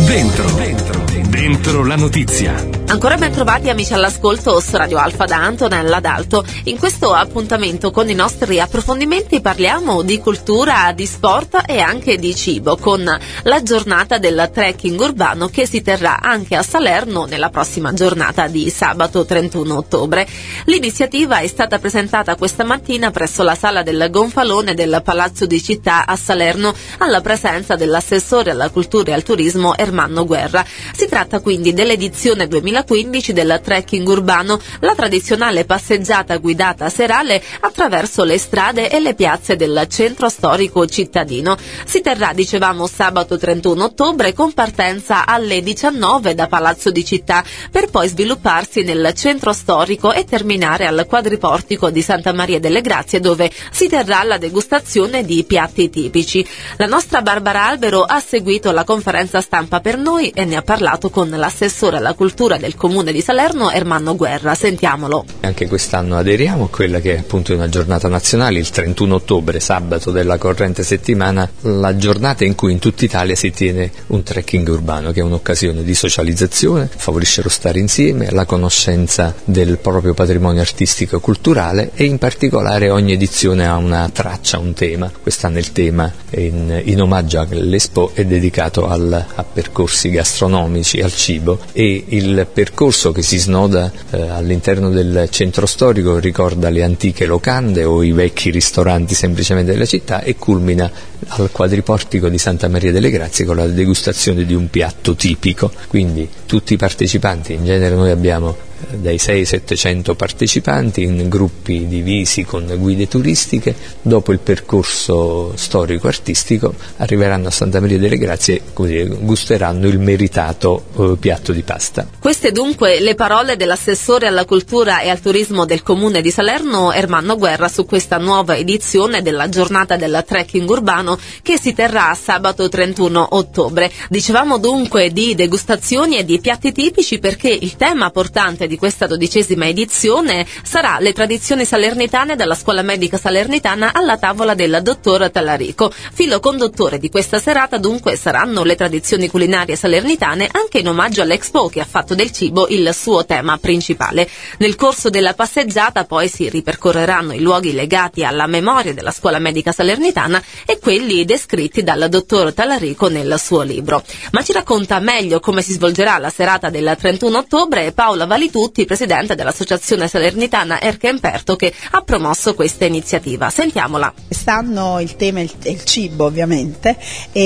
Dentro la notizia. Ancora ben trovati amici all'ascolto su Radio Alfa da Antonella D'Alto. In questo appuntamento con i nostri approfondimenti parliamo di cultura, di sport e anche di cibo, con la giornata del trekking urbano che si terrà anche a Salerno nella prossima giornata di sabato 31 ottobre. L'iniziativa è stata presentata questa mattina presso la sala del Gonfalone del Palazzo di Città a Salerno, alla presenza dell'assessore alla cultura e al turismo Ermanno Guerra. Si tratta quindi dell'edizione 2015 del trekking urbano, la tradizionale passeggiata guidata serale attraverso le strade e le piazze del centro storico cittadino. Si terrà, dicevamo, sabato 31 ottobre con partenza alle 19 da Palazzo di Città, per poi svilupparsi nel centro storico e terminare al quadriportico di Santa Maria delle Grazie, dove si terrà la degustazione di piatti tipici. La nostra Barbara Albero ha seguito la conferenza stampa per noi e ne ha parlato con l'assessore alla cultura del Comune di Salerno, Ermanno Guerra. Sentiamolo. Anche quest'anno aderiamo a quella che è appunto una giornata nazionale, il 31 ottobre, sabato della corrente settimana, la giornata in cui in tutta Italia si tiene un trekking urbano, che è un'occasione di socializzazione, favorisce lo stare insieme, la conoscenza del proprio patrimonio artistico e culturale, e in particolare ogni edizione ha una traccia, un tema. Quest'anno il tema in omaggio all'Expo è dedicato a percorsi gastronomici, al cibo, e il percorso che si snoda all'interno del centro storico ricorda le antiche locande o i vecchi ristoranti semplicemente della città e culmina al quadriportico di Santa Maria delle Grazie con la degustazione di un piatto tipico. Quindi tutti i partecipanti, in genere noi abbiamo dai 600-700 partecipanti in gruppi divisi con guide turistiche, dopo il percorso storico-artistico arriveranno a Santa Maria delle Grazie e gusteranno il meritato piatto di pasta. Queste dunque le parole dell'assessore alla cultura e al turismo del Comune di Salerno, Ermanno Guerra, su questa nuova edizione della giornata del trekking urbano che si terrà sabato 31 ottobre. Dicevamo dunque di degustazioni e di piatti tipici perché il tema portante di questa 12ª edizione sarà le tradizioni salernitane dalla Scuola Medica Salernitana alla tavola del dottor Tallarico. Filo conduttore di questa serata dunque saranno le tradizioni culinarie salernitane, anche in omaggio all'Expo che ha fatto del cibo il suo tema principale. Nel corso della passeggiata poi si ripercorreranno i luoghi legati alla memoria della Scuola Medica Salernitana e quelli descritti dal dottor Tallarico nel suo libro. Ma ci racconta meglio come si svolgerà la serata del 31 ottobre Paola Valitutti, presidente dell'Associazione Salernitana Erchemperto, che ha promosso questa iniziativa. Sentiamola. Quest'anno il tema è il cibo, ovviamente,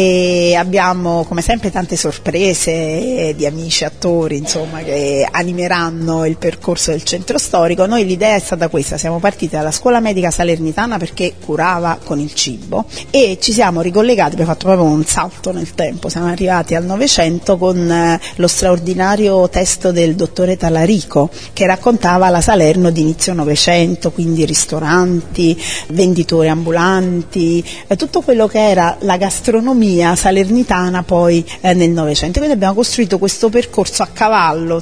e abbiamo come sempre tante sorprese di amici attori, insomma, che animeranno il percorso del centro storico. Noi l'idea è stata questa: siamo partiti dalla Scuola Medica Salernitana perché curava con il cibo e ci siamo ricollegati, abbiamo fatto proprio un salto nel tempo, siamo arrivati al Novecento con lo straordinario testo del dottore Tallarico, che raccontava la Salerno di inizio Novecento, quindi ristoranti, venditori ambulanti, tutto quello che era la gastronomia salernitana poi nel Novecento. Quindi abbiamo costruito questo percorso a cavallo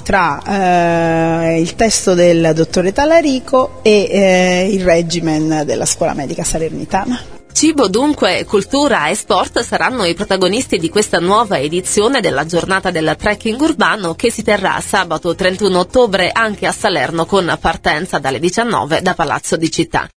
tra il testo del dottore Tallarico e il regimen della Scuola Medica Salernitana. Cibo dunque, cultura e sport saranno i protagonisti di questa nuova edizione della giornata del trekking urbano che si terrà sabato 31 ottobre anche a Salerno con partenza dalle 19 da Palazzo di Città.